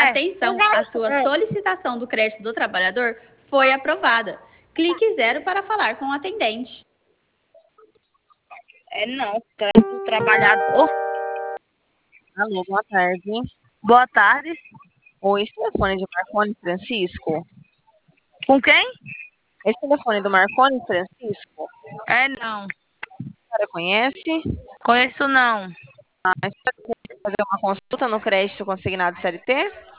Atenção, a sua solicitação do crédito do trabalhador foi aprovada. Clique 0 para falar com o atendente. Não, crédito do trabalhador. Alô, boa tarde. Boa tarde. Oi, esse telefone de Marconi Francisco? Com quem? Esse telefone do Marconi Francisco? Não. A senhora conhece? Conheço não. A senhora quer fazer uma consulta no crédito consignado CLT?